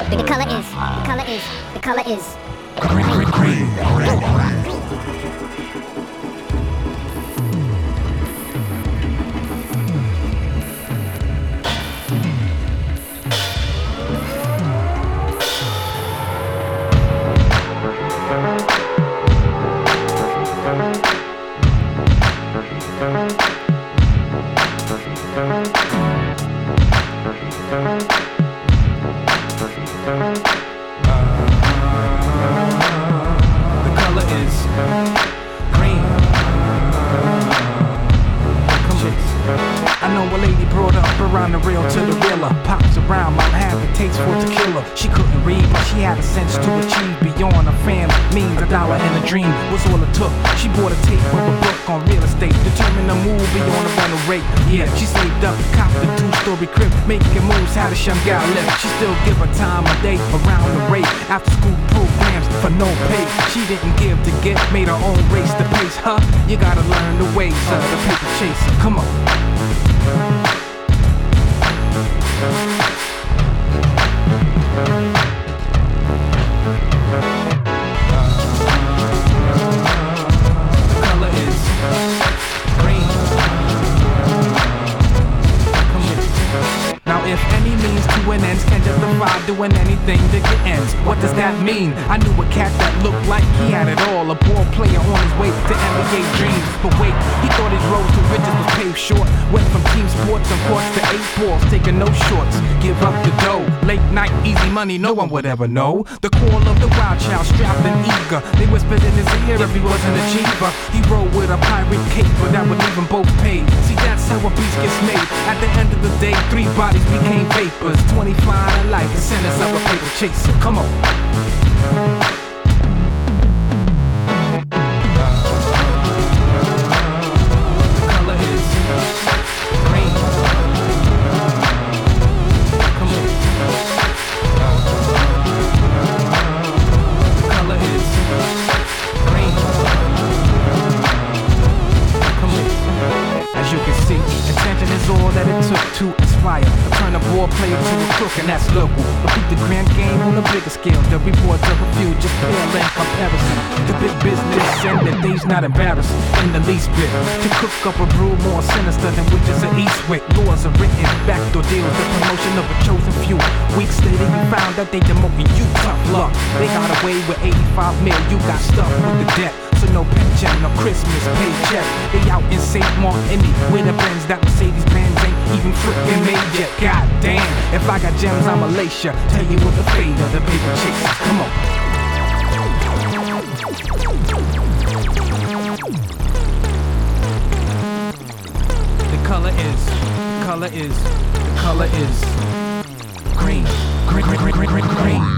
The color is green. Around the rail to the reeler, pops around, might have a taste for tequila. She couldn't read, but she had a sense to achieve beyond a family means. $1 and a dream was all it took. She bought a tape of a book on real estate, determined to move beyond the rental rate. Yeah, she saved up, copped a 2-story crib, making moves how the young gal live. She still give her time a day around the rate. After school programs for no pay. She didn't give to get, made her own race to pace her. You gotta learn the ways of the paper chaser. Come on. If any means to an end can justify doing anything to get ends, what does that mean? I knew a cat that looked like he had it all, a ball player on his way to NBA dreams. But wait, he thought his road to riches was paved short. Went from team sports and courts to 8 balls, taking no shorts. Give up the dough, late night, easy money, no one would ever know. The call of the wild child, strapped and eager. They whispered in his ear if he was an achiever. He rode with a pirate caper that would leave them both paid. See, that's how a beast gets made. At the end of the day, 3 bodies became vapors. 25 to life, the sentence of a paper chaser. Come on. All that it took to inspire, turn a ball player to a crook, and that's local. Repeat the grand game on a bigger scale. The reports of a few just pale in comparison. The big business and the days not embarrassed in the least bit. To cook up a brew more sinister than witches of Eastwick. Laws are written, backdoor deals, the promotion of a chosen few. Weeks later you found that they demoting you. Tough luck, they got away with 85 mil. You got stuck with the debt. So no pension, no Christmas paycheck. They out in St. Martin with the Benz that Mercedes Benz ain't even freaking made yet. God damn, if I got gems, I'ma lace ya. Tell you what the fate of the paper chasers. Come on. The color is green. Green.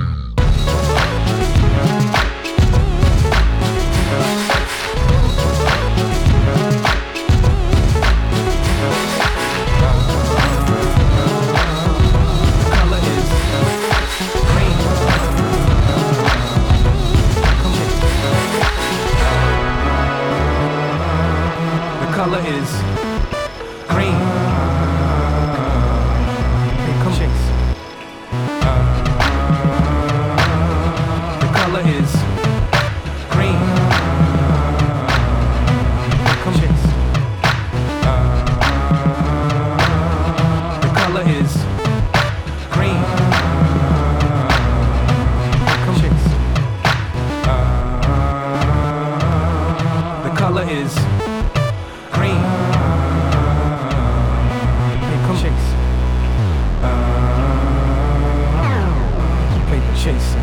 Color is green. Here come chase. The color is green. Here come chase. The color is green. Here come chase. The color is green. Here come chase. Paper chaser.